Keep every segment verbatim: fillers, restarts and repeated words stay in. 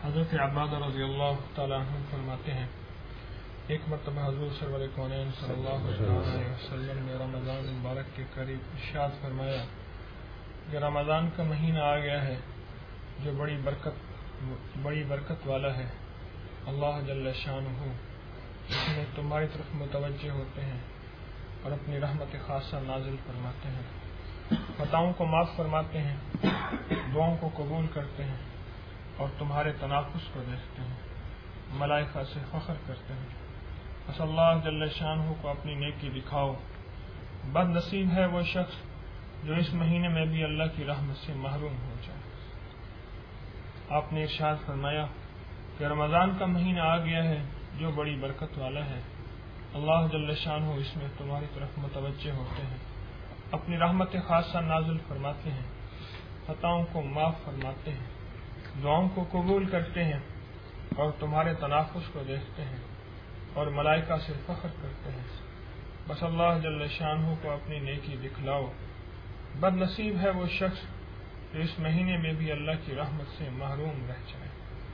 حضرت عباد رضی اللہ تعالیٰ عنہ فرماتے ہیں ایک مرتبہ حضور سرور کونین صلی اللہ علیہ وسلم نے رمضان مبارک کے قریب ارشاد فرمایا کہ رمضان کا مہینہ آ گیا ہے جو بڑی برکت بڑی برکت والا ہے. اللہ جل شانہ اس میں تمہاری طرف متوجہ ہوتے ہیں اور اپنی رحمت خاصہ نازل فرماتے ہیں، خطاؤں کو معاف فرماتے ہیں، دعاؤں کو قبول کرتے ہیں اور تمہارے تنافس کو دیکھتے ہیں، ملائکہ سے فخر کرتے ہیں. بس اللہ جل شانہ کو اپنی نیکی دکھاؤ. بد نصیب ہے وہ شخص جو اس مہینے میں بھی اللہ کی رحمت سے محروم ہو جائے. آپ نے ارشاد فرمایا کہ رمضان کا مہینہ آ گیا ہے جو بڑی برکت والا ہے. اللہ جل شانہ اس میں تمہاری طرف متوجہ ہوتے ہیں، اپنی رحمت خاصہ نازل فرماتے ہیں، خطاؤں کو معاف فرماتے ہیں، دعاؤں کو قبول کرتے ہیں اور تمہارے تنافس کو دیکھتے ہیں اور ملائکہ سے فخر کرتے ہیں. بس اللہ جل شانہ کو اپنی نیکی دکھلاؤ. بد نصیب ہے وہ شخص جو اس مہینے میں بھی اللہ کی رحمت سے محروم رہ جائے.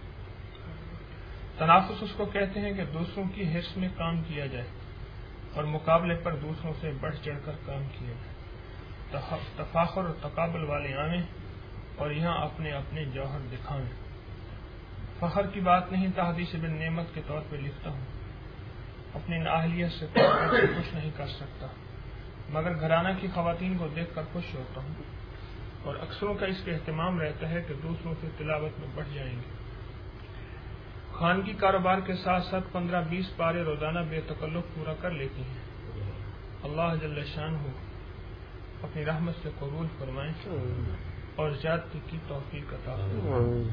تنافس اس کو کہتے ہیں کہ دوسروں کی حرص میں کام کیا جائے اور مقابلے پر دوسروں سے بڑھ چڑھ کر کام کیا جائے. تفاخر اور تقابل والے آئیں اور یہاں اپنے اپنے جوہر دکھائیں. فخر کی بات نہیں، تحدیث بن نعمت کے طور پہ لکھتا ہوں. اپنی نااہلیت سے خوش نہیں کر سکتا مگر گھرانہ کی خواتین کو دیکھ کر خوش ہوتا ہوں اور اکثروں کا اس کا اہتمام رہتا ہے کہ دوسروں سے تلاوت میں بڑھ جائیں گے. خانگی کاروبار کے ساتھ ساتھ پندرہ بیس پارے روزانہ بے تکلف پورا کر لیتی ہیں. اللہ جل شانہ اپنی رحمت سے قبول فرمائیں اور زیادتی کی توفیق عطا فرمائیں.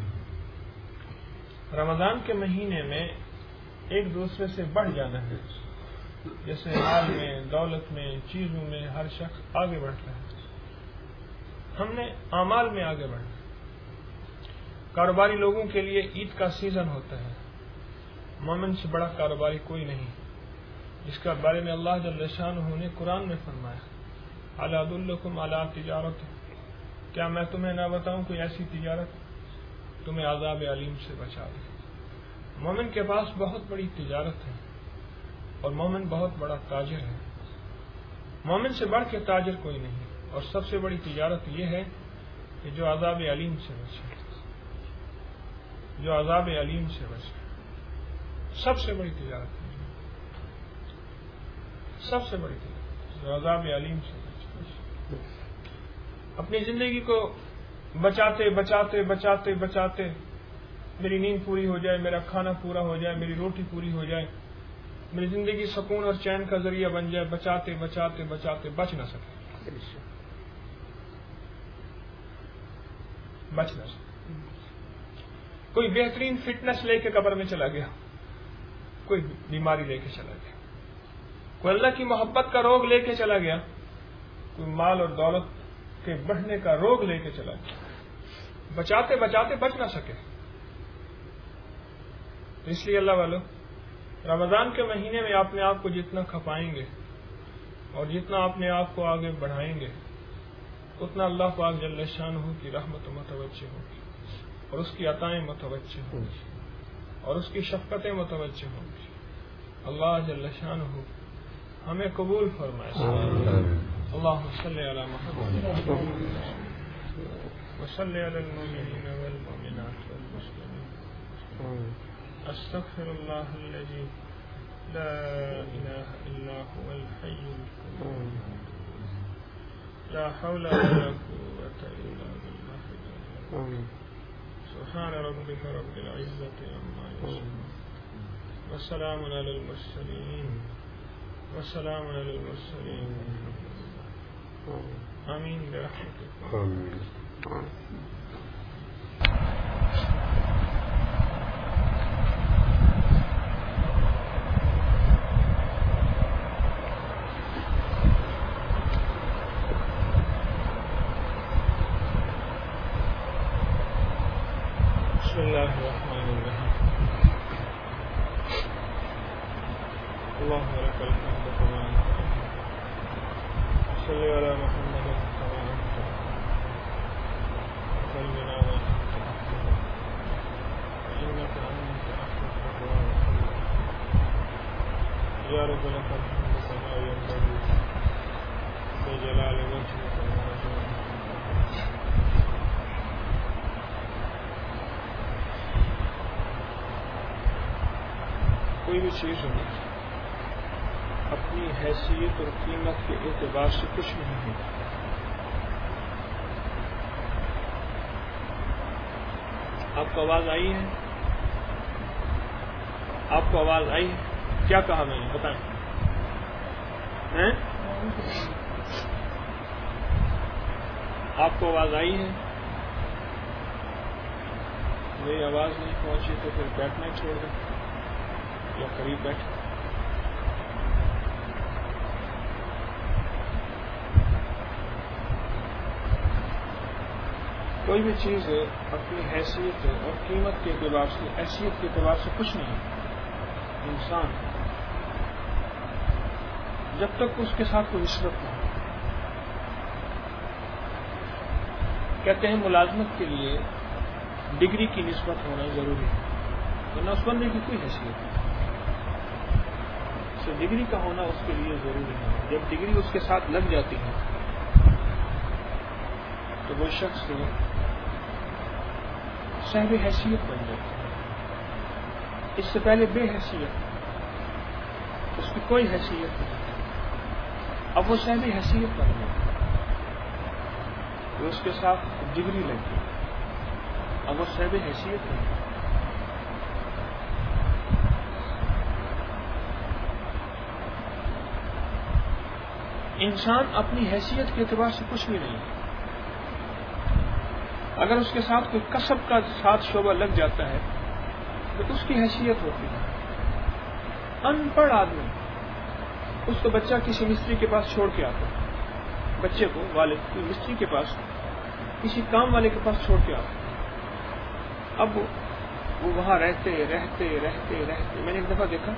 رمضان کے مہینے میں ایک دوسرے سے بڑھ جانا ہے. جیسے مال میں، دولت میں، چیزوں میں ہر شخص آگے بڑھتا ہے، ہم نے اعمال میں آگے بڑھنا. کاروباری لوگوں کے لیے عید کا سیزن ہوتا ہے. مومن سے بڑا کاروباری کوئی نہیں، جس کا بارے میں اللہ جل شانہ نے قرآن میں فرمایا الا ادلکم علی تجارت، کیا میں تمہیں نہ بتاؤں کوئی ایسی تجارت تمہیں عذاب علیم سے بچا دے. مومن کے پاس بہت بڑی تجارت ہے اور مومن بہت بڑا تاجر ہے. مومن سے بڑھ کے تاجر کوئی نہیں اور سب سے بڑی تجارت یہ ہے کہ جو عذاب علیم سے بچے، جو عذاب علیم سے بچے. سب سے بڑی تجارت ہے، سب سے بڑی تجارت جو عذاب علیم سے بچے. اپنی زندگی کو بچاتے بچاتے بچاتے بچاتے میری نیند پوری ہو جائے، میرا کھانا پورا ہو جائے، میری روٹی پوری ہو جائے، میری زندگی سکون اور چین کا ذریعہ بن جائے، بچاتے بچاتے بچاتے بچ نہ سکے بچ نہ سکے. کوئی بہترین فٹنس لے کے قبر میں چلا گیا، کوئی بیماری لے کے چلا گیا، کوئی اللہ کی محبت کا روگ لے کے چلا گیا، کوئی مال اور دولت کے بڑھنے کا روگ لے کے چلا گیا. بچاتے بچاتے بچ نہ سکے. تو اس لیے اللہ والو، رمضان کے مہینے میں اپنے آپ کو جتنا کھپائیں گے اور جتنا اپنے آپ کو آگے بڑھائیں گے اتنا اللہ پاک جل شانہ کی رحمت متوجہ ہوگی اور اس کی عطائیں متوجہ ہوں گی اور اس کی شفقتیں متوجہ ہوں گی. اللہ جل شانہ ہمیں قبول فرمائے. اللہم صلی علی محمد وصلی علی المؤمنین والمؤمنات والمسلمین. استغفر اللہ الذی لا الہ الا هو الحی القیوم لا حول ولا قوة الا باللہ. سبحان ربک رب العزة عما یصفون وسلام علی المرسلین وسلام علی المرسلین. آمین برحمتک. بسم اللہ الرحمن الرحیم. اللهم لك الحمد كما صل على محمد كما سلمنا وانت نبارك لك الحمد كما ينبغي لجلال وجهك وعظيم. کوئی بھی چیز ہو اپنی حیثیت اور قیمت کے اعتبار سے کچھ نہیں ہے. آپ کو آواز آئی ہے؟ آپ کو آواز آئی ہے؟ کیا کہا میں نے بتائیں؟ آپ کو آواز آئی ہے؟ میری آواز نہیں پہنچی تو پھر بیٹھنا ہی چھوڑ دیں یا قریب بیٹھے. کوئی بھی چیز اپنی حیثیت اور قیمت کے اعتبار سے حیثیت کے اعتبار سے کچھ نہیں. انسان جب تک اس کے ساتھ کوئی نسبت نہ ہو. کہتے ہیں ملازمت کے لیے ڈگری کی نسبت ہونا ضروری ہے ورنہ اس بندے کی کوئی حیثیت نہیں. تو ڈگری کا ہونا اس کے لیے ضروری ہے. جب ڈگری اس کے ساتھ لگ جاتی ہے تو وہ شخص صاحب حیثیت بن جاتا ہے. اس سے پہلے بے حیثیت، اس کی کوئی حیثیت نہیں. اب وہ صاحب حیثیت بن جاتا ہے. اس کے ساتھ ڈگری لگی، اب وہ صاحب حیثیت نہیں. انسان اپنی حیثیت کے اعتبار سے کچھ بھی نہیں ہے. اگر اس کے ساتھ کوئی کسب کا ساتھ شعبہ لگ جاتا ہے تو اس کی حیثیت ہوتی ہے. ان پڑھ آدمی اس کو بچہ کسی مستری کے پاس چھوڑ کے آتا ہے، بچے کو والد کی مستری کے پاس کسی کام والے کے پاس چھوڑ کے آتا ہے. اب وہ وہاں رہتے رہتے رہتے رہتے میں نے ایک دفعہ دیکھا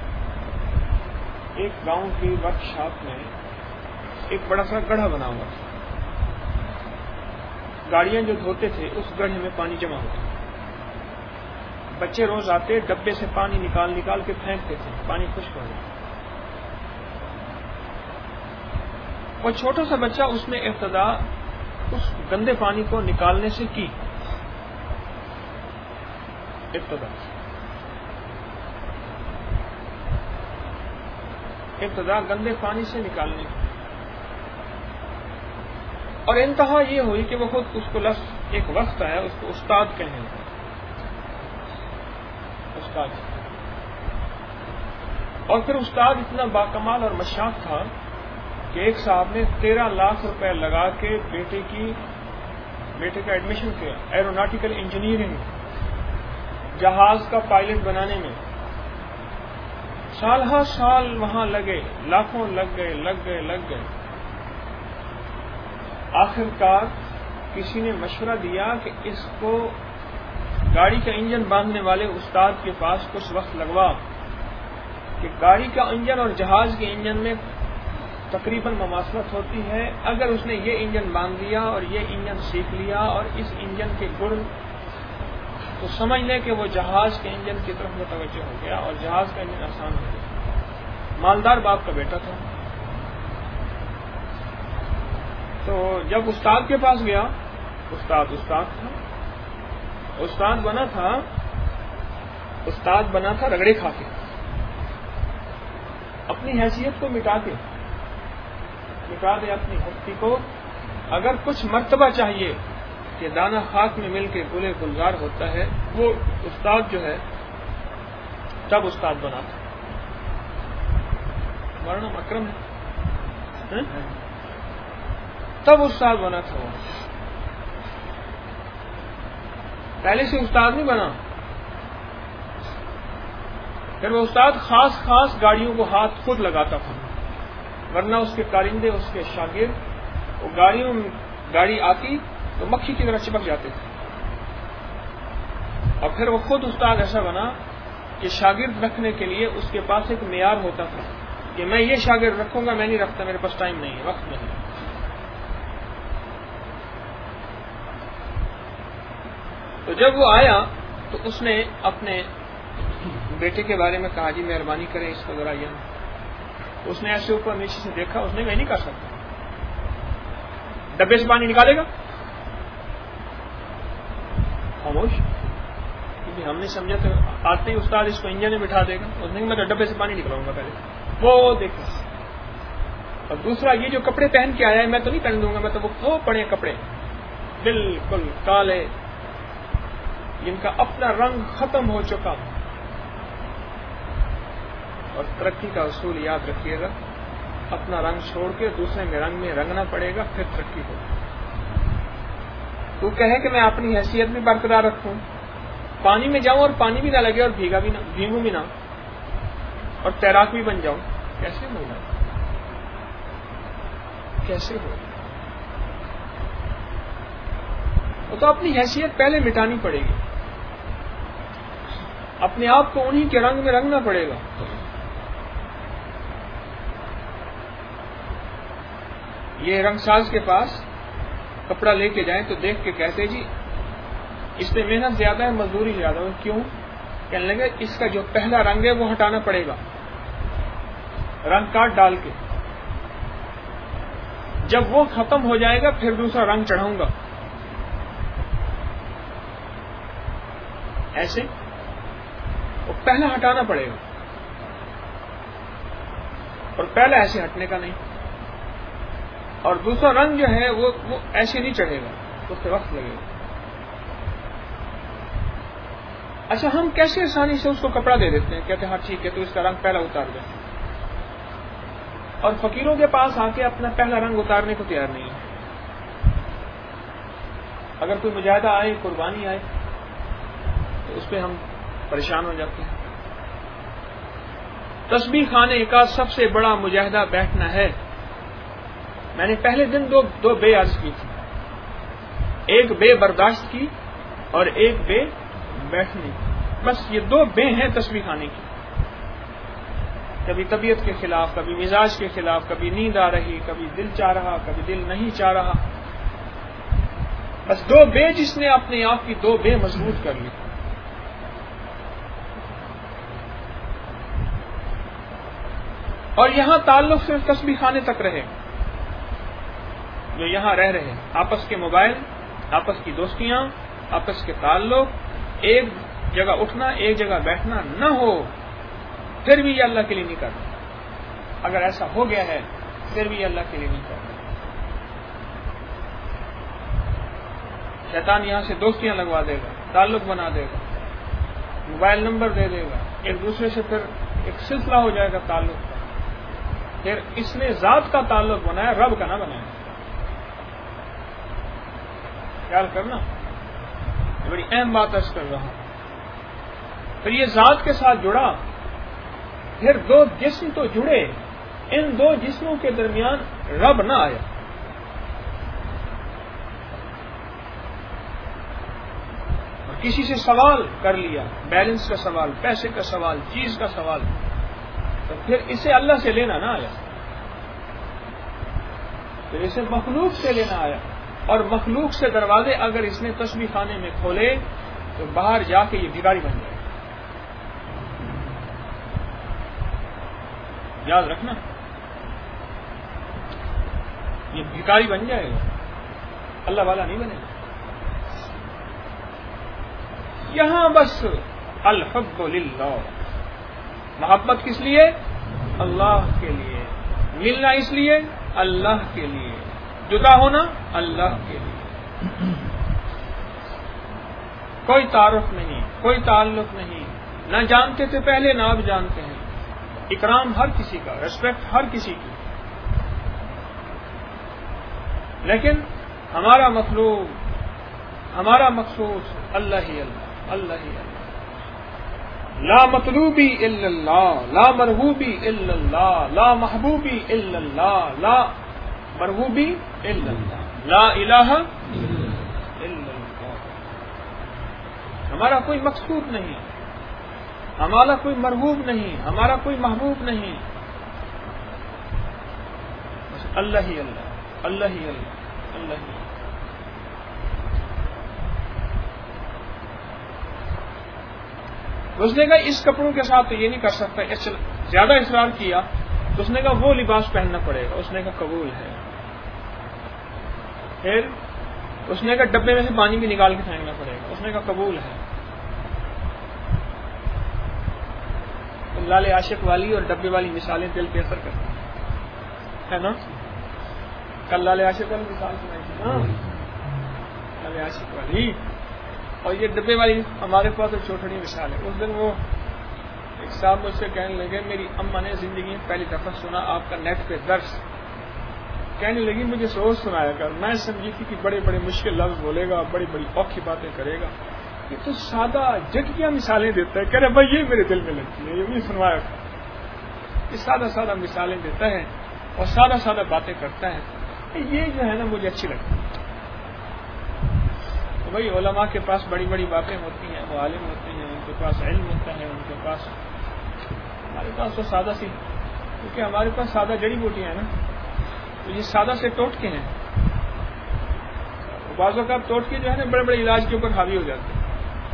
ایک گاؤں کی ورک شاپ میں ایک بڑا سا گڑھا بنا ہوا تھا. گاڑیاں جو دھوتے تھے اس گڑھے میں پانی جمع ہوتا. بچے روز آتے ڈبے سے پانی نکال نکال کے پھینکتے تھے، پانی خشک ہو جاتا. وہ چھوٹا سا بچہ اس نے ابتدا اس گندے پانی کو نکالنے سے کی. ابتدا ابتدا گندے پانی سے نکالنے کی اور انتہا یہ ہوئی کہ وہ خود اس کو لفظ ایک وقت آیا اس کو استاد کہنے لگا. استاد اور پھر استاد اتنا باکمال اور مشاق تھا کہ ایک صاحب نے تیرہ لاکھ روپے لگا کے بیٹے کی بیٹے کا ایڈمیشن کیا ایروناٹیکل انجینئرنگ جہاز کا پائلٹ بنانے میں. سال ہر سال وہاں لگے، لاکھوں لگ گئے لگ گئے لگ گئے آخر کار کسی نے مشورہ دیا کہ اس کو گاڑی کا انجن باندھنے والے استاد کے پاس کچھ وقت لگوا کہ گاڑی کا انجن اور جہاز کے انجن میں تقریباً مماثلت ہوتی ہے. اگر اس نے یہ انجن باندھ دیا اور یہ انجن سیکھ لیا اور اس انجن کے گڑ تو سمجھ لیں کہ وہ جہاز کے انجن کی طرف متوجہ ہو گیا اور جہاز کا انجن آسان ہو گیا. مالدار باپ کا بیٹا تھا. تو جب استاد کے پاس گیا، استاد استاد تھا، استاد بنا تھا استاد بنا تھا رگڑے کھا کے، اپنی حیثیت کو مٹا کے مٹا دے اپنی ہستی کو. اگر کچھ مرتبہ چاہیے کہ دانہ خاک میں مل کے گلے گلزار ہوتا ہے، وہ استاد جو ہے تب استاد بنا تھا. ہمارا نام اکرم ہے، تب استاد بنا تھا. وہ پہلے سے استاد نہیں بنا. پھر وہ استاد خاص خاص گاڑیوں کو ہاتھ خود لگاتا تھا، ورنہ اس کے کارندے اس کے شاگرد وہ گاڑیوں گاڑی آتی تو مکھی کی طرح چپک جاتے تھے. اور پھر وہ خود استاد ایسا بنا کہ شاگرد رکھنے کے لیے اس کے پاس ایک معیار ہوتا تھا کہ میں یہ شاگرد رکھوں گا، میں نہیں رکھتا، میرے پاس ٹائم نہیں ہے، وقت نہیں. تو جب وہ آیا تو اس نے اپنے بیٹے کے بارے میں کہا جی مہربانی کریں اس کو ذرا یہ اس نے ایسے اوپر نیچے سے دیکھا, اس نے میں نہیں کر سکتا. ڈبے سے پانی نکالے گا؟ خاموش. کیونکہ ہم نے سمجھا تو آتے ہی استاد اس کو انجن میں بٹھا دے گا. اس نے میں ڈبے سے پانی نکلاؤں گا پہلے. وہ دیکھو. اور دوسرا یہ جو کپڑے پہن کے آیا ہے میں تو نہیں پہن دوں گا, میں تو وہ پڑے کپڑے بالکل کالے جن کا اپنا رنگ ختم ہو چکا. اور ترقی کا اصول یاد رکھیے گا, اپنا رنگ چھوڑ کے دوسرے میں رنگ میں رنگنا پڑے گا, پھر ترقی ہوگی. تو کہے کہ میں اپنی حیثیت بھی برقرار رکھوں, پانی میں جاؤں اور پانی بھی نہ لگے اور بھیگا بھی نہ, بھیگوں بھی نہ, اور تیراک بھی بن جاؤں, کیسے ہوگا؟ کیسے ہوگا؟ وہ تو اپنی حیثیت پہلے مٹانی پڑے گی, اپنے آپ کو انہی کے رنگ میں رنگنا پڑے گا. یہ رنگ ساز کے پاس کپڑا لے کے جائیں تو دیکھ کے کہتے جی اس میں محنت زیادہ ہے, مزدوری زیادہ ہے. کیوں؟ کہنے لگے اس کا جو پہلا رنگ ہے وہ ہٹانا پڑے گا, رنگ کاٹ ڈال کے. جب وہ ختم ہو جائے گا پھر دوسرا رنگ چڑھاؤں گا. ایسے وہ پہلا ہٹانا پڑے گا, اور پہلا ایسے ہٹنے کا نہیں. اور دوسرا رنگ جو ہے وہ وہ ایسے نہیں چڑھے گا, اس سے وقت لگے گا. اچھا ہم کیسے آسانی سے اس کو کپڑا دے دیتے ہیں, کہتے ہیں ہاں ٹھیک ہے تو اس کا رنگ پہلا اتار دیں, اور فقیروں کے پاس آ کے اپنا پہلا رنگ اتارنے کو تیار نہیں ہے. اگر کوئی مجاہدہ آئے, قربانی آئے, تو اس پہ ہم پریشان ہو جاتے ہیں. تسبیح خانے کا سب سے بڑا مجاہدہ بیٹھنا ہے. میں نے پہلے دن دو دو بے عرض کی تھی, ایک بے برداشت کی اور ایک بے بیٹھنے کی. بس یہ دو بے ہیں تسبیح خانے کی. کبھی طبیعت کے خلاف, کبھی مزاج کے خلاف, کبھی نیند آ رہی, کبھی دل چاہ رہا, کبھی دل نہیں چاہ رہا. بس دو بے جس نے اپنے آپ کی دو بے مضبوط کر لی. اور یہاں تعلق صرف تسبیح خانے تک رہے. جو یہاں رہ رہے آپس کے موبائل, آپس کی دوستیاں, آپس کے تعلق, ایک جگہ اٹھنا ایک جگہ بیٹھنا نہ ہو, پھر بھی یہ اللہ کے لیے نہیں کرنا. اگر ایسا ہو گیا ہے پھر بھی یہ اللہ کے لیے نہیں کرنا. شیطان یہاں سے دوستیاں لگوا دے گا, تعلق بنا دے گا, موبائل نمبر دے دے گا, ایک دوسرے سے پھر ایک سلسلہ ہو جائے گا تعلق کا. پھر اس نے ذات کا تعلق بنایا, رب کا نہ بنایا. خیال کرنا, یہ بڑی اہم بات عرض کر رہا ہوں. پھر یہ ذات کے ساتھ جڑا, پھر دو جسم تو جڑے, ان دو جسموں کے درمیان رب نہ آیا. اور کسی سے سوال کر لیا, بیلنس کا سوال, پیسے کا سوال, چیز کا سوال, تو پھر اسے اللہ سے لینا نہ آیا, پھر اسے مخلوق سے لینا آیا. اور مخلوق سے دروازے اگر اس نے تسبیح خانے میں کھولے تو باہر جا کے یہ بھکاری بن جائے. یاد رکھنا, یہ بھکاری بن جائے گا, اللہ والا نہیں بنے گا. یہاں بس الحب للہ, محبت کس لیے؟ اللہ کے لیے. ملنا اس لیے اللہ کے لیے, جدا ہونا اللہ کے لیے. کوئی تعارف نہیں, کوئی تعلق نہیں, نہ جانتے تھے پہلے نہ اب جانتے ہیں. اکرام ہر کسی کا, ریسپیکٹ ہر کسی کی, لیکن ہمارا مطلوب, ہمارا مخصوص اللہ ہی اللہ, اللہ ہی اللہ. لا مطلوبی الا اللہ, لا مرغوبی الا اللہ, لا محبوبی الا اللہ, لا مرغوبی الا اللہ, لا الہ الا اللہ. ہمارا کوئی مقصود نہیں, ہمارا کوئی مرغوب نہیں, ہمارا کوئی محبوب نہیں, بس اللہ ہی اللہ, اللہ ہی اللہ, اللہ ہی. اس نے کہا اس کپڑوں کے ساتھ تو یہ نہیں کر سکتا, زیادہ اصرار کیا تو اس نے کہا وہ لباس پہننا پڑے گا. اس نے کہا قبول ہے. پھر اس نے کہا ڈبے میں سے پانی بھی نکال کے پھینکنا پڑے گا. اس نے کہا قبول ہے. لال عاشق والی اور ڈبے والی مثالیں دل پہ اثر کرتی ہیں ہے نا. کل لال عاشق والی مثال سنائی تھی نا, لال عاشق والی, اور یہ ڈبے والی ہمارے پاس تو چھوٹی مثال ہے. اس دن وہ ایک صاحب مجھ سے کہنے لگے میری اماں نے زندگی میں پہلی دفعہ سنا آپ کا نیٹ پہ درس. کہنے لگی مجھے سوچ سنایا کر. میں سمجھی تھی کہ بڑے بڑے مشکل لفظ بولے گا, بڑی بڑی اوکھی باتیں کرے گا. یہ تو سادہ جٹکیاں مثالیں دیتا ہے. کہہ رہے بھائی یہ میرے دل میں لگتی ہے, یہ بھی سنوایا کر. یہ سادہ سادہ مثالیں دیتا ہے اور سادہ سادہ باتیں کرتا ہے. یہ جو ہے نا مجھے اچھی لگتی ہے. تو بھائی علماء کے پاس بڑی بڑی باتیں ہوتی ہیں, وہ عالم ہوتے ہیں, ان کے پاس علم ہوتا ہے, ان کے پاس. ہمارے پاس تو سادہ سی, کیونکہ ہمارے پاس سادہ جڑی بوٹیاں ہیں نا, تو یہ سادہ سے ٹوٹ کے ہیں. بعض اوقات ٹوٹ کے جو ہے نا بڑے بڑے علاج کے اوپر حاوی ہو جاتے ہیں.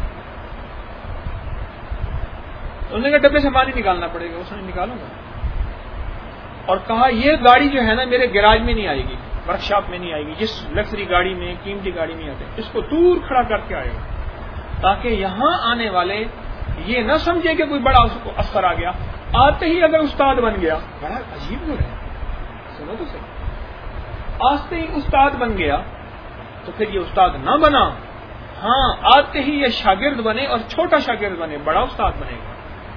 انہوں نے کہا ڈبے سے پانی نکالنا پڑے گا. اس نے نکالوں گا. اور کہا یہ گاڑی جو ہے نا میرے گیراج میں نہیں آئے گی, ورک شاپ میں نہیں آئے گی, جس لگژری گاڑی میں, قیمتی گاڑی میں آتے اس کو دور کھڑا کر کے آئے گا, تاکہ یہاں آنے والے یہ نہ سمجھے کہ کوئی بڑا افسر آ گیا. آتے ہی اگر استاد بن گیا, بڑا عجیب ہو رہا ہے, سنو تو صحیح, آتے ہی استاد بن گیا تو پھر یہ استاد نہ بنا. ہاں آتے ہی یہ شاگرد بنے اور چھوٹا شاگرد بنے, بڑا استاد بنے گا.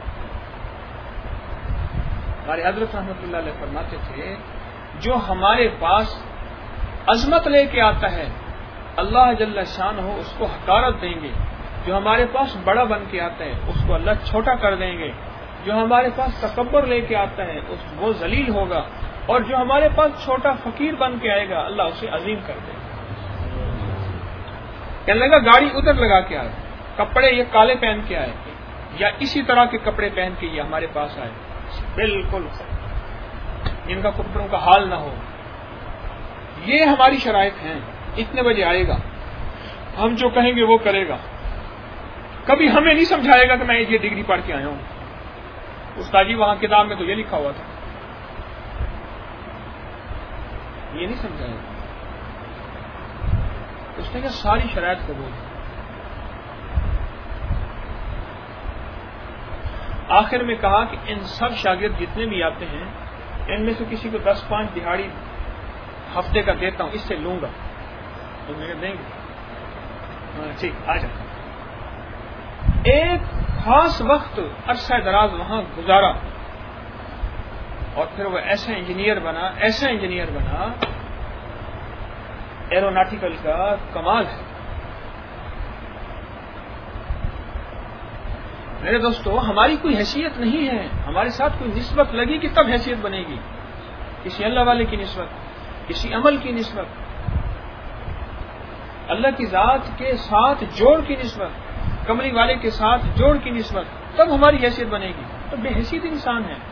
ہمارے حضرت رحمۃ اللہ علیہ فرماتے تھے جو ہمارے پاس عظمت لے کے آتا ہے اللہ جل شان ہو اس کو حقارت دیں گے. جو ہمارے پاس بڑا بن کے آتا ہے اس کو اللہ چھوٹا کر دیں گے. جو ہمارے پاس تکبر لے کے آتا ہے اس وہ ذلیل ہوگا, اور جو ہمارے پاس چھوٹا فقیر بن کے آئے گا اللہ اسے عظیم کر دے گا. کہنے لگا گاڑی ادھر لگا کے آئے, کپڑے یہ کالے پہن کے آئے, یا اسی طرح کے کپڑے پہن کے یہ ہمارے پاس آئے, بالکل جن کا کپڑوں کا حال نہ ہو. یہ ہماری شرائط ہیں. اتنے بجے آئے گا, ہم جو کہیں گے وہ کرے گا. کبھی ہمیں نہیں سمجھائے گا کہ میں یہ ڈگری پڑھ کے آیا ہوں. استاد جی وہاں کتاب میں تو یہ لکھا ہوا تھا, یہ نہیں سمجھائے گا. اس نے کہا ساری شرائط قبول. آخر میں کہا کہ ان سب شاگرد جتنے بھی آتے ہیں ان میں سے کسی کو دس پانچ دہاڑی ہفتے کا دیتا ہوں, اس سے لوں گا. تو میں دیں گے, ٹھیک آ جا. ایک خاص وقت عرصہ دراز وہاں گزارا, اور پھر وہ ایسا انجینئر بنا, ایسا انجینئر بنا, ایروناٹیکل کا کمال ہے. میرے دوستو ہماری کوئی حیثیت نہیں ہے, ہمارے ساتھ کوئی نسبت لگی کہ تب حیثیت بنے گی. کسی اللہ والے کی نسبت, کسی عمل کی نسبت, اللہ کی ذات کے ساتھ جوڑ کی نسبت, کملی والے کے ساتھ جوڑ کی نسبت, تب ہماری حیثیت بنے گی. تو بے حیثیت انسان ہے.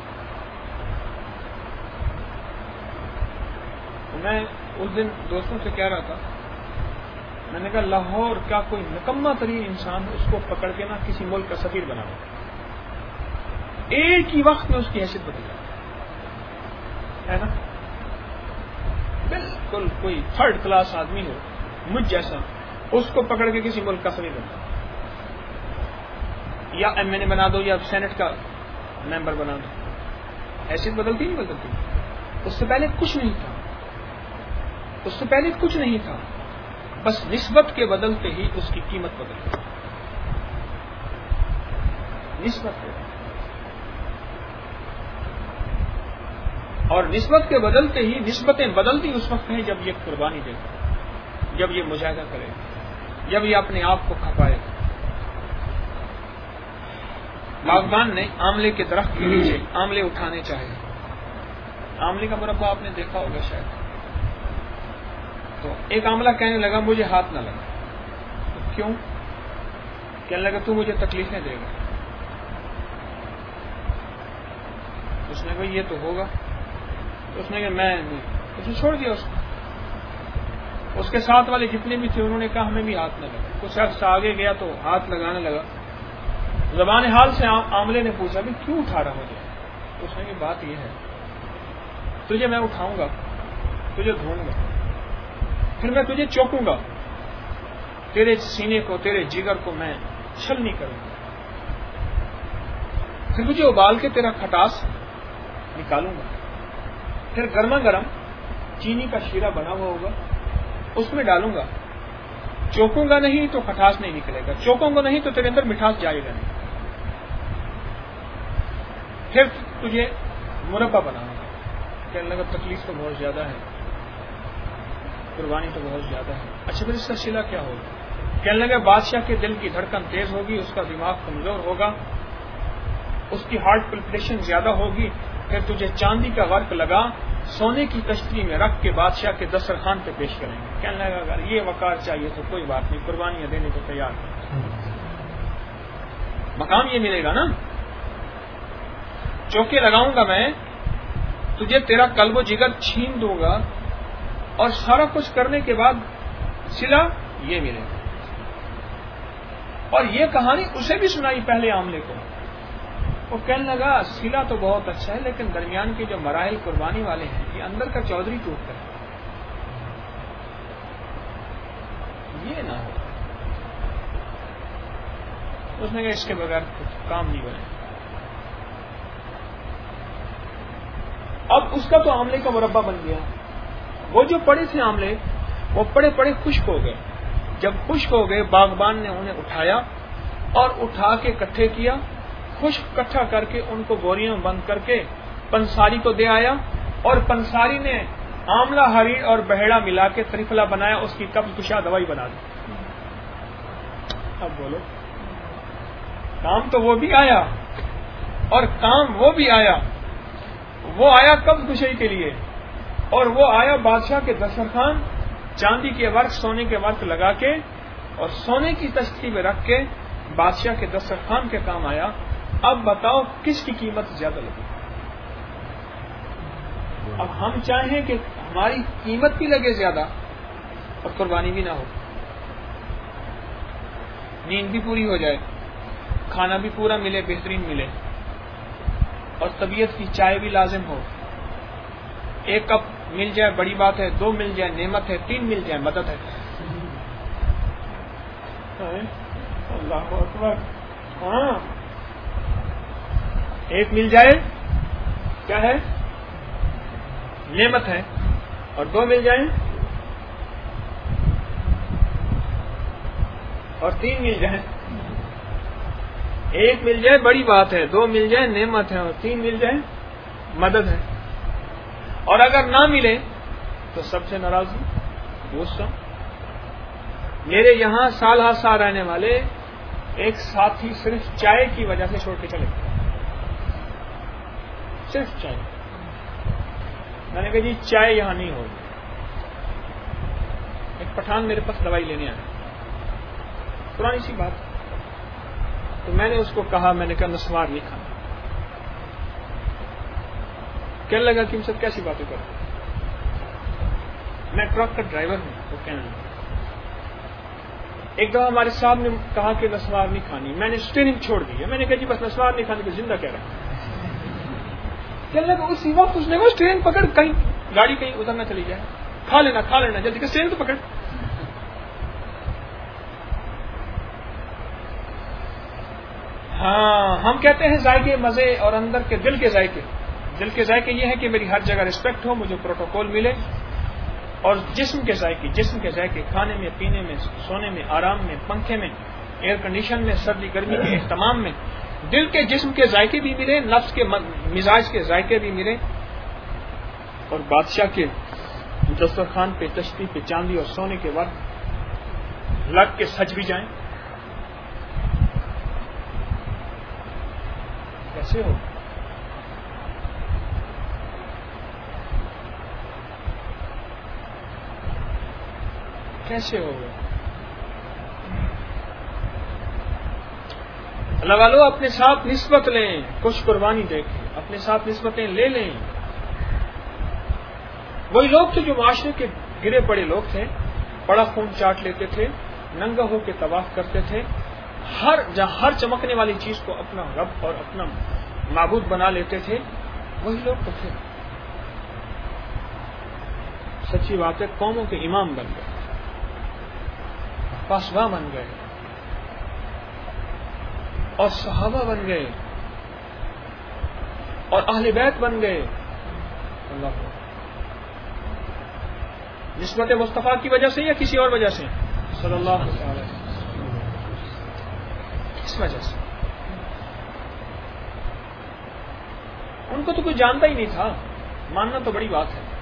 میں اس دن دوستوں سے کہہ رہا تھا, میں نے کہا لاہور کا کوئی نکما ترین انسان ہے, اس کو پکڑ کے نہ کسی ملک کا سفیر بنا دو, ایک ہی وقت میں اس کی حیثیت بدل جاتی ہے نا. بالکل کوئی تھرڈ کلاس آدمی ہو مجھ جیسا, اس کو پکڑ کے کسی ملک کا سفیر بنا دو, یا ایم این اے بنا دو, یا سینٹ کا ممبر بنا دو, حیثیت بدلتی نہیں بدلتی. اس سے پہلے کچھ نہیں تھا, اس سے پہلے کچھ نہیں تھا, بس نسبت کے بدلتے ہی اس کی قیمت بدلتی. نسبت کے اور نسبت کے بدلتے ہی, نسبتیں بدلتی اس وقت ہیں جب یہ قربانی دے گا, جب یہ مجاہدہ کرے گا, جب یہ اپنے آپ کو کھپائے گا. باغبان نے آملے کے درخت کے نیچے آملے اٹھانے چاہے, آملے کا مربع آپ نے دیکھا ہوگا شاید. تو ایک آملہ کہنے لگا مجھے ہاتھ نہ لگا. تو کیوں؟ کہنے لگا تو مجھے تکلیفیں دے گا. اس نے کہا یہ تو ہوگا. اس نے کہا میں نہیں, اس نے چھوڑ دیا اس کو. اس کے ساتھ والے جتنے بھی تھے انہوں نے کہا ہمیں بھی ہاتھ نہ لگا. کچھ عرصہ آگے گیا تو ہاتھ لگانے لگا. زبان حال سے آملے نے پوچھا کہ کیوں اٹھا رہا مجھے؟ اس نے کہا بات یہ ہے تجھے میں اٹھاؤں گا، تجھے دھوؤں گا، پھر میں تجھے چوکوں گا، تیرے سینے کو، تیرے جگر کو میں چھلنی کروں گا، پھر تجھے ابال کے تیرا کھٹاس نکالوں گا، پھر گرما گرم چینی کا شیرہ بنا ہوا ہوگا اس میں ڈالوں گا، چوکوں گا نہیں تو کھٹاس نہیں نکلے گا، چوکوں گا نہیں تو تیرے اندر مٹھاس جائے گا نہیں، پھر تجھے مربع بناؤں گا۔ کہنے لگا تکلیف تو بہت زیادہ ہے، قربانی تو بہت زیادہ ہے، اچھا پھر اس کا صلہ کیا ہوگا؟ کہنے لگا بادشاہ کے دل کی دھڑکن تیز ہوگی، اس کا دماغ کمزور ہوگا، اس کی ہارٹ پلپٹیشن زیادہ ہوگی، پھر تجھے چاندی کا ورق لگا سونے کی کشتی میں رکھ کے بادشاہ کے دسترخوان پہ پیش کریں گے۔ کہنے لگا اگر یہ وقار چاہیے تو کوئی بات نہیں، قربانیاں دینے کو تیار ہے، مقام یہ ملے گا نا۔ چوکے لگاؤں گا میں، تجھے تیرا قلب و جگر چھین دوں گا، اور سارا کچھ کرنے کے بعد صلہ یہ ملے گا۔ اور یہ کہانی اسے بھی سنائی پہلے عاملے کو، وہ کہنے لگا صلہ تو بہت اچھا ہے، لیکن درمیان کے جو مراحل قربانی والے ہیں یہ اندر کا چودھری ٹوٹتا ہے، یہ نہ ہو۔ اس نے کہا اس کے بغیر کچھ کام نہیں بنے۔ اب اس کا تو آملے کا مربع بن گیا، وہ جو پڑے تھے آملے وہ پڑے پڑے خشک ہو گئے، جب خشک ہو گئے باغبان نے انہیں اٹھایا اور اٹھا کے اکٹھے کیا، خشک اکٹھا کر کے ان کو بوریوں میں بند کر کے پنساری کو دے آیا، اور پنساری نے آملہ ہریر اور بہیڑا ملا کے تریفلا بنایا، اس کی قبض کشا دوائی بنا دی۔ اب بولو، کام تو وہ بھی آیا اور کام وہ بھی آیا، وہ آیا قبض کشائی کے لیے، اور وہ آیا بادشاہ کے دسترخوان چاندی کے ورق سونے کے ورق لگا کے اور سونے کی تشتی میں رکھ کے بادشاہ کے دسترخوان کے کام آیا۔ اب بتاؤ کس کی قیمت زیادہ لگے؟ اب ہم چاہیں کہ ہماری قیمت بھی لگے زیادہ اور قربانی بھی نہ ہو، نیند بھی پوری ہو جائے، کھانا بھی پورا ملے، بہترین ملے، اور طبیعت کی چائے بھی لازم ہو، ایک کپ مل جائے بڑی بات ہے، دو مل جائے نعمت ہے، تین مل جائے مدد ہے۔ اللہ اکبر، ہاں ایک مل جائے کیا ہے؟ نعمت ہے، اور دو مل جائیں اور تین مل جائیں، ایک مل جائے بڑی بات ہے، دو مل جائے نعمت ہے، اور تین مل جائے مدد ہے، اور اگر نہ ملے تو سب سے ناراضی، غصہ۔ میرے یہاں سال ہر سال رہنے والے ایک ساتھی صرف چائے کی وجہ سے چھوڑ کے چلے گئے، صرف چائے۔ میں نے کہا جی چائے یہاں نہیں ہوگی۔ ایک پٹھان میرے پاس دوائی لینے آیا، پرانی سی بات، تو میں نے اس کو کہا، میں نے کہا نسوار نہیں کھانا۔ کہنے لگا کہ ہم سب کیسی باتیں کرتے، میں ٹرک کا ڈرائیور ہوں۔ وہ کہنے لگا ایک دفعہ ہمارے صاحب نے کہا کہ نسوار نہیں کھانی، میں نے اسٹیئرنگ چھوڑ دی ہے۔ میں نے کہا جی بس نسوار نہیں کھانی، تو زندہ کہہ رہا ہے۔ کہنے لگا اسی وقت اس نے وہ اسٹیئرنگ پکڑ، کہیں گاڑی کہیں ادھر نہ چلی جائے، کھا لینا کھا لینا جلدی، کہ اسٹیئرنگ تو پکڑ۔ ہاں ہم کہتے ہیں ذائقے مزے، اور اندر کے دل کے ذائقے، دل کے ذائقے یہ ہے کہ میری ہر جگہ رسپیکٹ ہو، مجھے پروٹوکول ملے، اور جسم کے ذائقے، جسم کے ذائقے کھانے میں، پینے میں، سونے میں، آرام میں، پنکھے میں، ایئر کنڈیشن میں، سردی گرمی کے اہتمام میں، دل کے جسم کے ذائقے بھی ملے، نفس کے مزاج کے ذائقے بھی ملے، اور بادشاہ کے دسترخوان پہ تشتی پہ چاندی اور سونے کے ورق لگ کے سج بھی جائیں۔ کیسے ہو؟ کیسے ہو گئے؟ اللہ والو اپنے ساتھ نسبت لیں، کچھ قربانی دیکھیں، اپنے ساتھ نسبتیں لے لیں۔ وہی لوگ تھے جو معاشرے کے گرے پڑے لوگ تھے، بڑا خون چاٹ لیتے تھے، ننگا ہو کے طواف کرتے تھے، ہر جہاں ہر چمکنے والی چیز کو اپنا رب اور اپنا معبود بنا لیتے تھے، وہی لوگ تو تھے۔ سچی بات ہے قوموں کے امام بن گئے، پاسباں بن گئے اور صحابہ بن گئے اور اہل بیت بن گئے. اللہ نسبت مصطفیٰ کی وجہ سے یا کسی اور وجہ سے؟ صلی اللہ علیہ وسلم. کس وجہ سے؟ ان کو تو کوئی جانتا ہی نہیں تھا، ماننا تو بڑی بات ہے.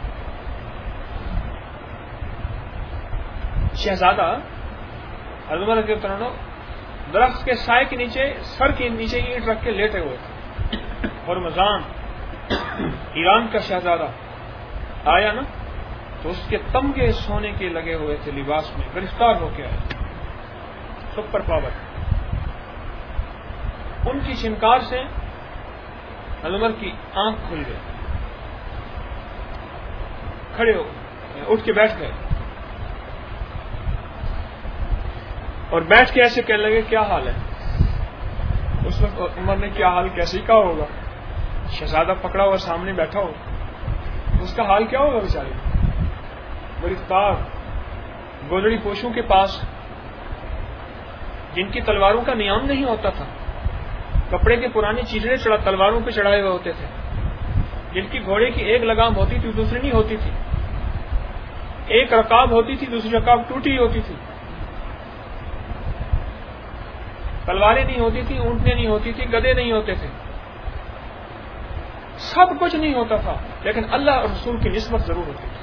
شہزادہ حضرت عمر رضی اللہ عنہ درخت کے سائے کے نیچے سر کے نیچے اینٹ رکھ کے لیٹے ہوئے تھے، اور رمضان ایران کا شہزادہ آیا نا تو اس کے تمغے سونے کے لگے ہوئے تھے لباس میں، گرفتار ہو کے آئے، سپر پاور. ان کی چنکار سے عمر کی آنکھ کھل گئی، کھڑے ہو اٹھ کے بیٹھ گئے اور بیٹھ کے ایسے کہنے لگے کیا حال ہے. اس وقت عمر نے کیا حال کیسے ہی کہا ہوگا، شہزادہ پکڑا ہوا سامنے بیٹھا ہو، اس کا حال کیا ہوگا بیچارے. گرفتار گودڑی پوشوں کے پاس جن کی تلواروں کا نیام نہیں ہوتا تھا، کپڑے کے پرانے چیزیں چڑھا تلواروں پہ چڑھائے ہوئے ہوتے تھے، جن کی گھوڑے کی ایک لگام ہوتی تھی دوسری نہیں ہوتی تھی، ایک رکاب ہوتی تھی دوسری رکاب ٹوٹی ہوتی تھی، تلواریں نہیں ہوتی تھی، اونٹنے نہیں ہوتی تھی، گدے نہیں ہوتے تھے، سب کچھ نہیں ہوتا تھا، لیکن اللہ اور رسول کی نسبت ضرور ہوتی تھی.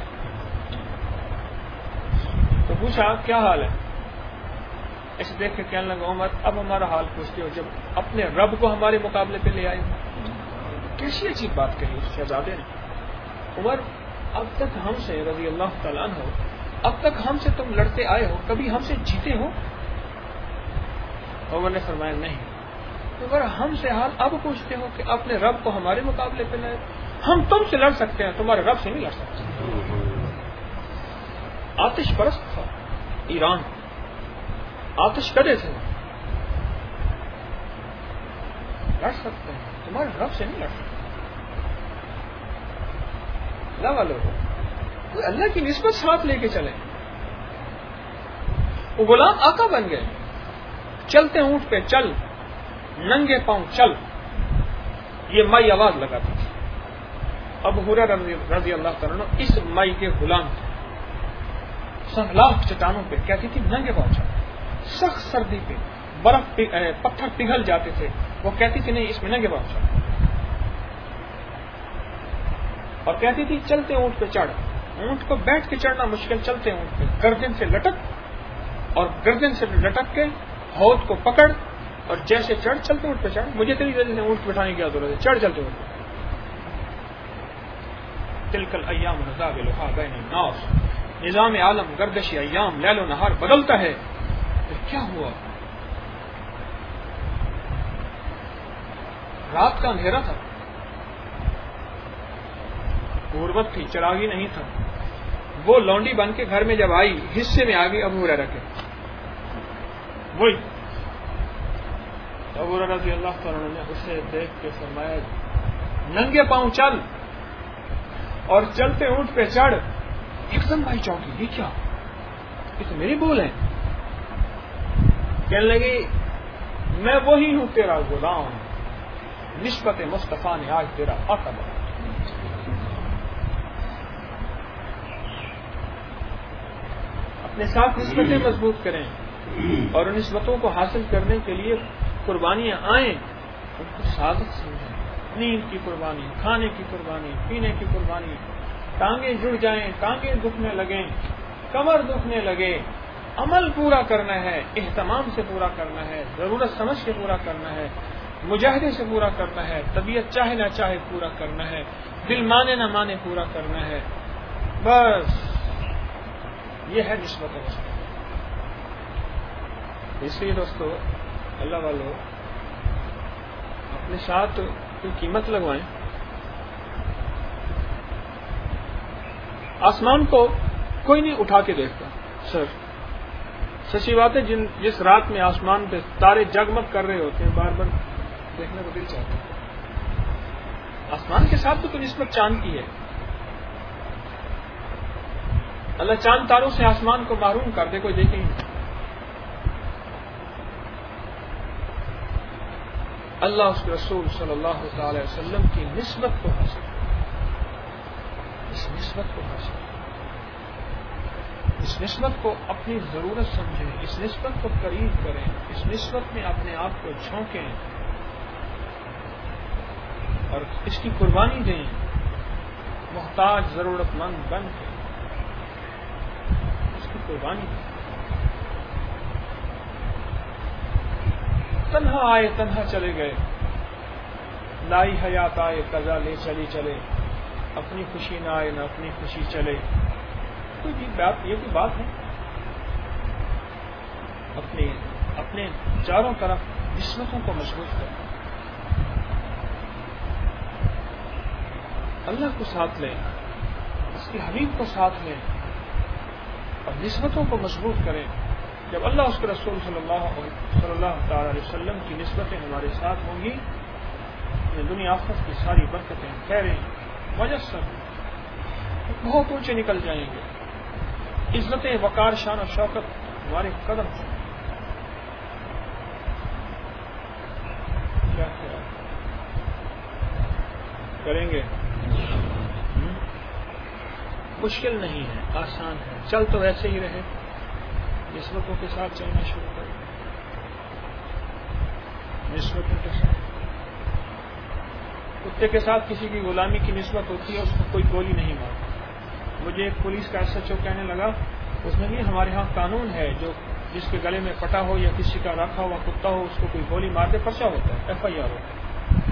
تو پوچھا کیا حال ہے، ایسے دیکھ کے کہنے لگا عمر اب ہمارا حال پوچھتے ہو جب اپنے رب کو ہمارے مقابلے پہ لے آئے ہو. کیسی عجیب بات کہی اس شہزادے نے. عمر اب تک ہم سے رضی اللہ تعالیٰ عنہ اب تک ہم سے تم لڑتے آئے ہو، کبھی ہم سے جیتے ہو؟ عمر نے فرمایا نہیں. عمر ہم سے حال اب پوچھتے ہو کہ اپنے رب کو ہمارے مقابلے پہ لائے. ہم تم سے لڑ سکتے ہیں، تمہارے رب سے نہیں لڑ سکتے. آتش پرست تھا ایران، آتش کدے تھے، لڑ سکتے ہیں، تمہارے رب سے نہیں لڑ سکتے. اللہ والوں کوئی اللہ کی نسبت ساتھ لے کے چلے. وہ غلام آقا بن گئے. چلتے اونٹ پہ چل، ننگے پاؤں چل، یہ مائی آواز لگاتی تھی. اب ہریرہ رضی اللہ تعالیٰ عنہ اس مائی کے غلام تھے. سہلاخ چٹانوں پہ کہتی تھی ننگے پاؤں چل. سخت سردی پہ برف پتھر پگھل جاتے تھے، وہ کہتی تھی نہیں اس میں ننگے پاؤں چل. اور کہتی تھی چلتے اونٹ پہ چڑھ. اونٹ کو بیٹھ کے چڑھنا مشکل، چلتے اونٹ پہ گردن سے لٹک اور گردن سے لٹک کے ہاتھ کو پکڑ اور جیسے چڑھ چلتے اونٹ پہ چڑھ. مجھے تیری وجہ سے اونٹ بٹھانے کی ضرورت ہے، چڑھ چلتے اونٹ پہ. تلکل ایام نداولها بین الناس، نظام عالم گردش ایام لیل و نہار بدلتا ہے. پھر کیا ہوا؟ رات کا اندھیرا تھا، غربت تھی، چراغی نہیں تھا. وہ لونڈی بن کے گھر میں جب آئی حصے میں آ گئی ابو ہریرہ کے. وہی ابو ہریرہ رضی اللہ تعالیٰ عنہ نے اسے دیکھ کے فرمایا ننگے پاؤں چل، اور چلتے اونٹ پہ چڑھ. ایک دم بھائی چونکی، یہ کیا؟ یہ تو میری بول ہے. کہنے لگی میں وہی ہوں تیرا غلام، نسبت مصطفیٰ نے آج تیرا آقا بنا. اپنے ساتھ نسبتیں مضبوط کریں اور ان نسبتوں کو حاصل کرنے کے لیے قربانیاں آئیں، ان کو سعادت سمجھیں. نیند کی قربانی، کھانے کی قربانی، پینے کی قربانی، ٹانگیں جڑ جائیں، ٹانگیں دکھنے لگیں، کمر دکھنے لگے، عمل پورا کرنا ہے، اہتمام سے پورا کرنا ہے، ضرورت سمجھ کے پورا کرنا ہے، مجاہدے سے پورا کرنا ہے، طبیعت چاہے نہ چاہے پورا کرنا ہے، دل مانے نہ مانے پورا کرنا ہے. بس یہ ہے نسبت مصطفیٰ. اس لیے دوستو اللہ والو اپنے ساتھ کوئی قیمت لگوائیں. آسمان کو کوئی نہیں اٹھا کے دیکھتا. سر سچی بات ہے، جن جس رات میں آسمان پہ تارے جگمگ کر رہے ہوتے ہیں بار بار دیکھنے کو دل چاہتا ہے. آسمان کے ساتھ تو کوئی نسبت چاند کی ہے. اللہ چاند تاروں سے آسمان کو محروم کر دے، کوئی دیکھے نہیں۔ اللہ اس کے رسول صلی اللہ تعالی وسلم کی نسبت کو حاصل کرے، اس نسبت کو حاصل کرے، اس نسبت کو اپنی ضرورت سمجھیں، اس نسبت کو قریب کریں، اس نسبت میں اپنے آپ کو جھونکیں اور اس کی قربانی دیں، محتاج ضرورت مند بن کے اس کی قربانی دیں۔ تنہا آئے تنہا چلے گئے، لائی حیات آئے قضا لے چلی چلے، اپنی خوشی نہ آئے نہ اپنی خوشی چلے۔ کوئی بھی بات، یہ کوئی بات ہے؟ اپنے اپنے چاروں طرف نسبتوں کو مضبوط کریں، اللہ کو ساتھ لیں، اس کے حبیب کو ساتھ لیں اور نسبتوں کو مضبوط کریں۔ جب اللہ اس کے رسول صلی اللہ صلی اللہ تعالی علیہ وسلم کی نسبتیں ہمارے ساتھ ہوں گی، دنیا آخرت کی ساری برکتیں خیریں مجسم بہت اونچے نکل جائیں گے، عزتیں وقار شان و شوکت ہمارے قدم سے۔ کیا خیال کریں گے؟ مشکل نہیں ہے، آسان ہے، چل تو ایسے ہی رہے، نسبتوں کے ساتھ چلنا شروع کریں، نسبتوں کے ساتھ۔ کتے کے ساتھ کسی کی غلامی کی نسبت ہوتی ہے، اس کو کوئی گولی نہیں مارتا۔ مجھے ایک پولیس کا ایس ایچ او کہنے لگا، اس نے بھی ہمارے ہاں قانون ہے، جو جس کے گلے میں پٹا ہو یا کسی کا رکھا ہوا کتا ہو، اس کو کوئی گولی مار کے پرچہ ہوتا ہے، ایف آئی آر ہوتا ہے۔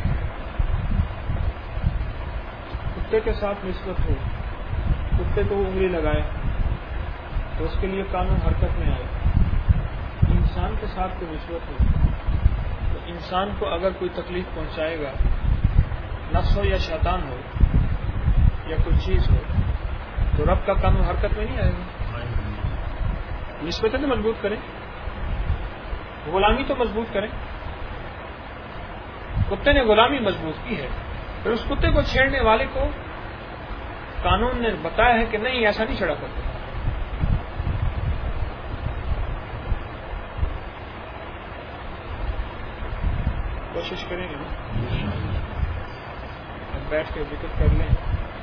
کتے کے ساتھ نسبت ہو، کتے کو انگلی لگائے تو اس کے لیے قانون حرکت میں آئے۔ انسان کے ساتھ کوئی نسبت ہو تو انسان کو اگر کوئی تکلیف پہنچائے گا، نفس ہو یا شیطان ہو یا کوئی چیز ہو، تو رب کا قانون حرکت میں نہیں آئے گا۔ نسبتیں تو مضبوط کریں، غلامی تو مضبوط کریں۔ کتے نے غلامی مضبوط کی ہے، پھر اس کتے کو چھیڑنے والے کو قانون نے بتایا ہے کہ نہیں، ایسا نہیں چھڑا کرتے۔ کوشش کریں گے نا، اب بیٹھ کے ذکر کر لیں۔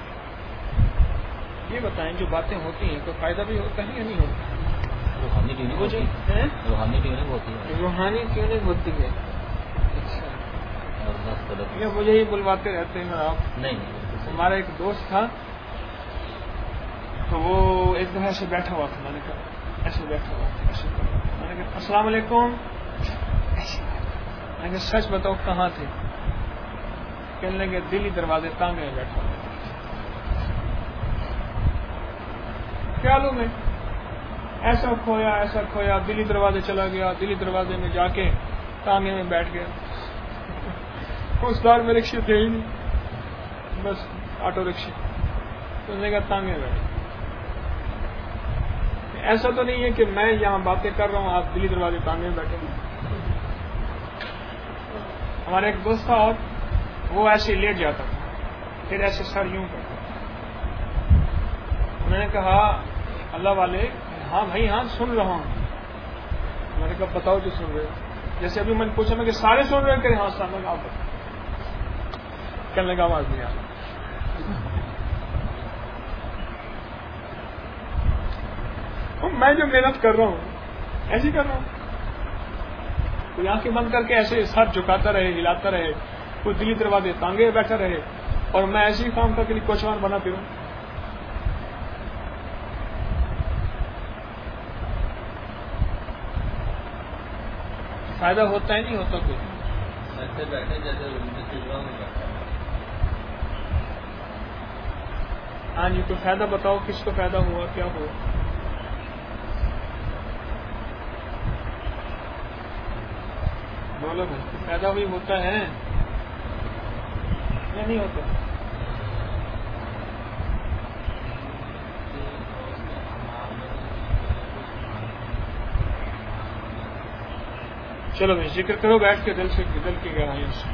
یہ بتائیں جو باتیں ہوتی ہیں کوئی فائدہ بھی ہوتا ہے یا نہیں ہوتا؟ روحانی ٹیوننگ ہوتی ہے، روحانی ٹیوننگ ہوتی ہے، روحانی ٹیوننگ ہوتی ہے۔ اچھا، یہ مجھے ہی بلواتے رہتے ہیں آپ؟ نہیں، ہمارا ایک دوست تھا، تو وہ ایک دفعہ ایسے بیٹھا ہوا تھا، میں نے کہا ایسے بیٹھا ہوا تھا، ایسے میں نے کہا السلام علیکم، میں نے کہا سچ بتاؤ کہاں تھے؟ کہنے لگے دلی دروازے تانگے میں بیٹھا ہوا۔ کیا لوں میں، ایسا کھویا ایسا کھویا، دلی دروازے چلا گیا، دلی دروازے میں جا کے تانگے میں بیٹھ گیا۔ اس دور میں رکشے تھے ہی نہیں، بس آٹو رکشے، تو نے کہا تانگے میں بیٹھ۔ ایسا تو نہیں ہے کہ میں یہاں باتیں کر رہا ہوں، آپ دلی دروازے تانگے میں بیٹھے ہوئے۔ ہمارا ایک دوست تھا اور وہ ایسے لیٹ جاتا تھا، پھر ایسے سر یوں کرتا تھا۔ میں نے کہا اللہ والے، ہاں بھائی ہاں سن رہا ہوں۔ میں نے کہا بتاؤ جو سن رہے ہو، جیسے ابھی میں نے پوچھا میں کہ سارے سن رہے ہیں کہ ہاں سامنے آپ بتاؤ۔ کہنے لگا آواز نہیں آ رہی۔ میں جو محنت کر رہا ہوں ایسے کر رہا ہوں، کوئی آنکھیں بند کر کے ایسے سر جھکاتا رہے، ہلاتا رہے، کوئی دلی دروازے تانگے بیٹھا رہے، اور میں ایسے ہی کام کر کے لیے کوچوان بنا پھروں۔ فائدہ ہوتا ہے نہیں ہوتا کوئی؟ ایسے بیٹھے جیسے ہاں جی، کوئی فائدہ بتاؤ، کس کو فائدہ ہوا، کیا ہوا؟ بولو بھائی، فائدہ بھی ہوتا ہے یا نہیں ہوتا؟ چلو بھائی ذکر کرو بیٹھ کے دل سے، دل کی گہرائیوں سے۔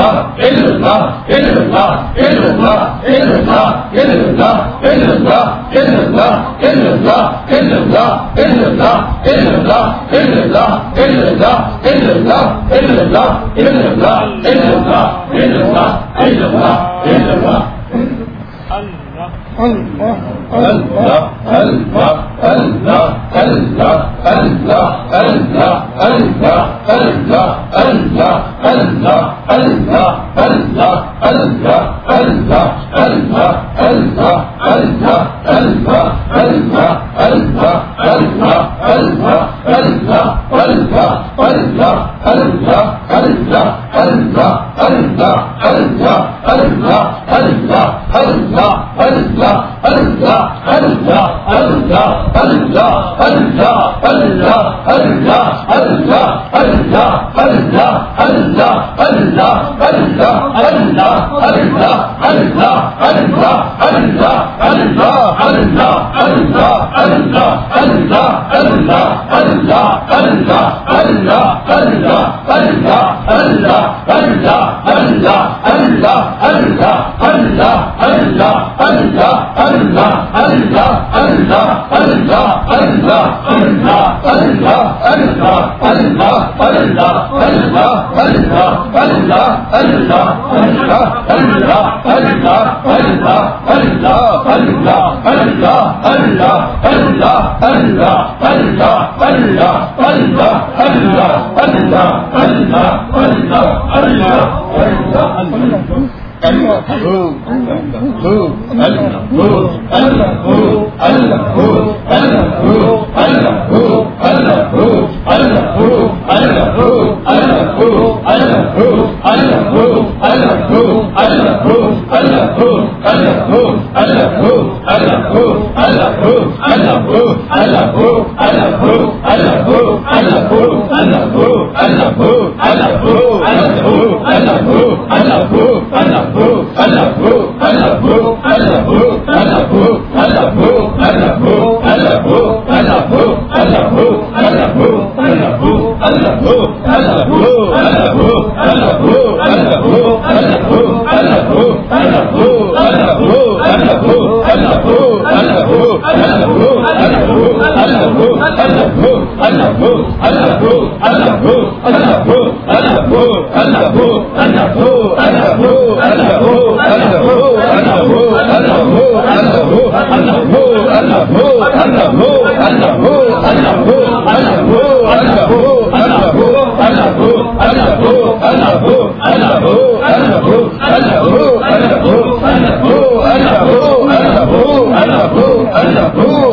Allah